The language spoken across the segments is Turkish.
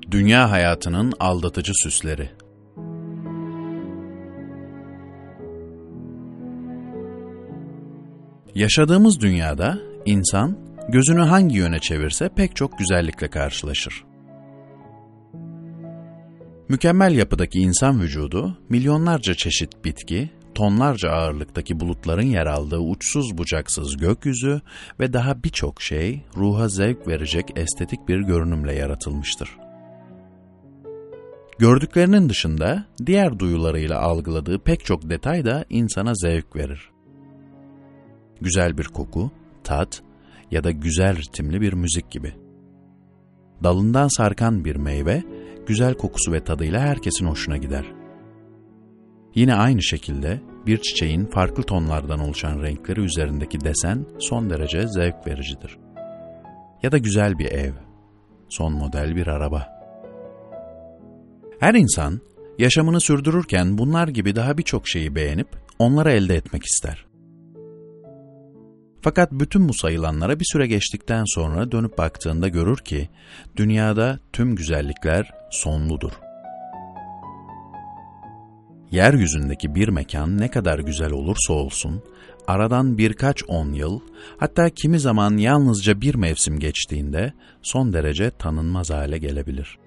Dünya hayatının aldatıcı süsleri. Yaşadığımız dünyada insan gözünü hangi yöne çevirse pek çok güzellikle karşılaşır. Mükemmel yapıdaki insan vücudu, milyonlarca çeşit bitki, tonlarca ağırlıktaki bulutların yer aldığı uçsuz bucaksız gökyüzü ve daha birçok şey ruha zevk verecek estetik bir görünümle yaratılmıştır. Gördüklerinin dışında diğer duyularıyla algıladığı pek çok detay da insana zevk verir. Güzel bir koku, tat ya da güzel ritimli bir müzik gibi. Dalından sarkan bir meyve, güzel kokusu ve tadıyla herkesin hoşuna gider. Yine aynı şekilde bir çiçeğin farklı tonlardan oluşan renkleri üzerindeki desen son derece zevk vericidir. Ya da güzel bir ev, son model bir araba. Her insan yaşamını sürdürürken bunlar gibi daha birçok şeyi beğenip onları elde etmek ister. Fakat bütün bu sayılanlara bir süre geçtikten sonra dönüp baktığında görür ki dünyada tüm güzellikler sonludur. Yeryüzündeki bir mekan ne kadar güzel olursa olsun, aradan birkaç 10 yıl, hatta kimi zaman yalnızca bir mevsim geçtiğinde son derece tanınmaz hale gelebilir.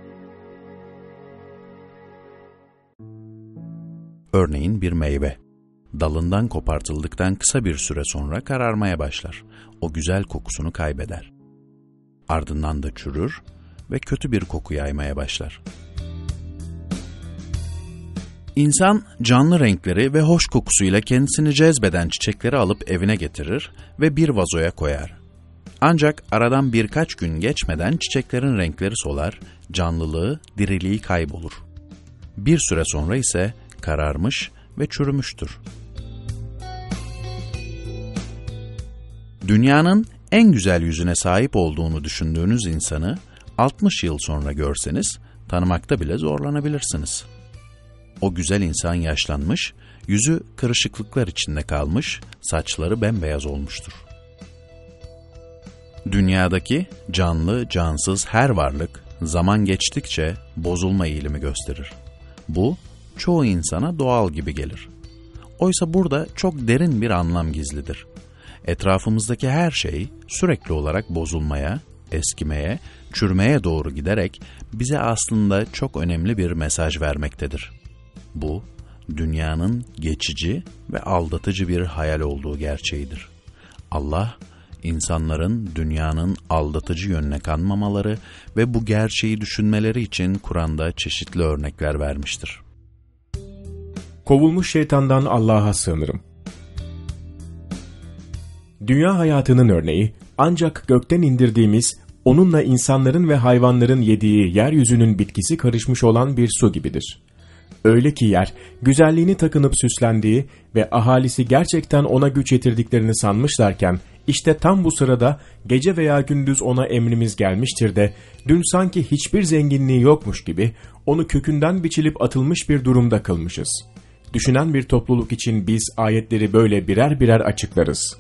Örneğin bir meyve, dalından kopartıldıktan kısa bir süre sonra kararmaya başlar, o güzel kokusunu kaybeder. Ardından da çürür ve kötü bir koku yaymaya başlar. İnsan canlı renkleri ve hoş kokusuyla kendisini cezbeden çiçekleri alıp evine getirir ve bir vazoya koyar. Ancak aradan birkaç gün geçmeden çiçeklerin renkleri solar, canlılığı, diriliği kaybolur. Bir süre sonra ise kararmış ve çürümüştür. Dünyanın en güzel yüzüne sahip olduğunu düşündüğünüz insanı 60 yıl sonra görseniz tanımakta bile zorlanabilirsiniz. O güzel insan yaşlanmış, yüzü kırışıklıklar içinde kalmış, saçları bembeyaz olmuştur. Dünyadaki canlı, cansız her varlık zaman geçtikçe bozulma eğilimi gösterir. Bu, çoğu insana doğal gibi gelir. Oysa burada çok derin bir anlam gizlidir. Etrafımızdaki her şey sürekli olarak bozulmaya, eskimeye, çürümeye doğru giderek bize aslında çok önemli bir mesaj vermektedir. Bu, dünyanın geçici ve aldatıcı bir hayal olduğu gerçeğidir. Allah, insanların dünyanın aldatıcı yönüne kanmamaları ve bu gerçeği düşünmeleri için Kur'an'da çeşitli örnekler vermiştir. Kovulmuş şeytandan Allah'a sığınırım. Dünya hayatının örneği ancak gökten indirdiğimiz, onunla insanların ve hayvanların yediği yeryüzünün bitkisi karışmış olan bir su gibidir. Öyle ki yer, güzelliğini takınıp süslendiği ve ahalisi gerçekten ona güç yetirdiklerini sanmışlarken, işte tam bu sırada gece veya gündüz ona emrimiz gelmiştir de, dün sanki hiçbir zenginliği yokmuş gibi, onu kökünden biçilip atılmış bir durumda kılmışız. Düşünen bir topluluk için biz ayetleri böyle birer birer açıklarız.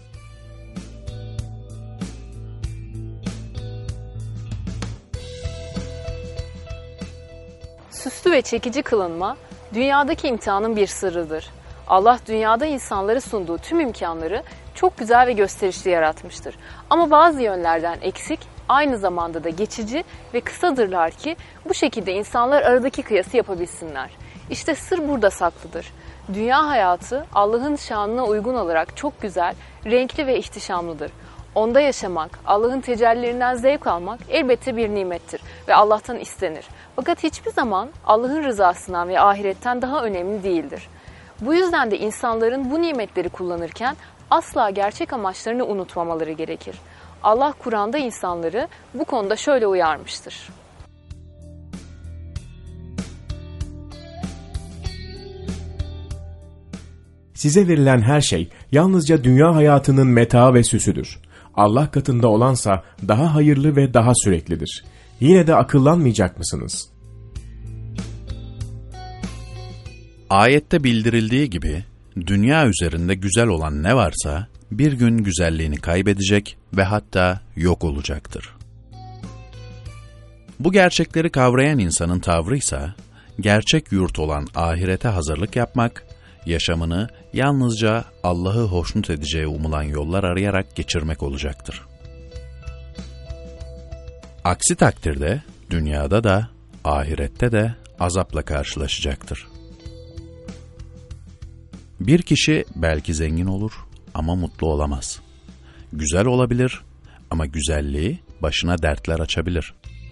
Süslü ve çekici kılınma, dünyadaki imtihanın bir sırrıdır. Allah dünyada insanlara sunduğu tüm imkanları çok güzel ve gösterişli yaratmıştır. Ama bazı yönlerden eksik, aynı zamanda da geçici ve kısadırlar ki bu şekilde insanlar aradaki kıyası yapabilsinler. İşte sır burada saklıdır. Dünya hayatı Allah'ın şanına uygun olarak çok güzel, renkli ve ihtişamlıdır. Onda yaşamak, Allah'ın tecellilerinden zevk almak elbette bir nimettir ve Allah'tan istenir. Fakat hiçbir zaman Allah'ın rızasından ve ahiretten daha önemli değildir. Bu yüzden de insanların bu nimetleri kullanırken asla gerçek amaçlarını unutmamaları gerekir. Allah Kur'an'da insanları bu konuda şöyle uyarmıştır. Size verilen her şey yalnızca dünya hayatının metaı ve süsüdür. Allah katında olansa daha hayırlı ve daha süreklidir. Yine de akıllanmayacak mısınız? Ayette bildirildiği gibi, dünya üzerinde güzel olan ne varsa bir gün güzelliğini kaybedecek ve hatta yok olacaktır. Bu gerçekleri kavrayan insanın tavrıysa, gerçek yurt olan ahirete hazırlık yapmak, yaşamını yalnızca Allah'ı hoşnut edeceği umulan yollar arayarak geçirmek olacaktır. Aksi takdirde dünyada da ahirette de azapla karşılaşacaktır. Bir kişi belki zengin olur ama mutlu olamaz. Güzel olabilir ama güzelliği başına dertler açabilir.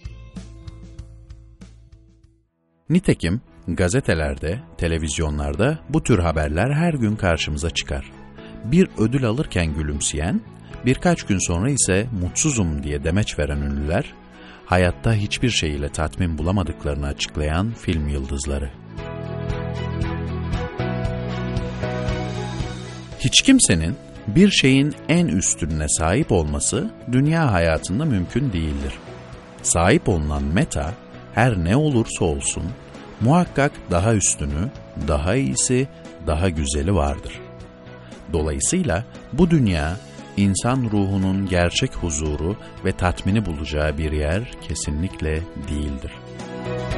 Nitekim gazetelerde, televizyonlarda bu tür haberler her gün karşımıza çıkar. Bir ödül alırken gülümseyen, birkaç gün sonra ise mutsuzum diye demeç veren ünlüler, hayatta hiçbir şeyiyle tatmin bulamadıklarını açıklayan film yıldızları. Hiç kimsenin bir şeyin en üstününe sahip olması dünya hayatında mümkün değildir. Sahip olunan meta, her ne olursa olsun, muhakkak daha üstünü, daha iyisi, daha güzeli vardır. Dolayısıyla bu dünya, insan ruhunun gerçek huzuru ve tatmini bulacağı bir yer kesinlikle değildir.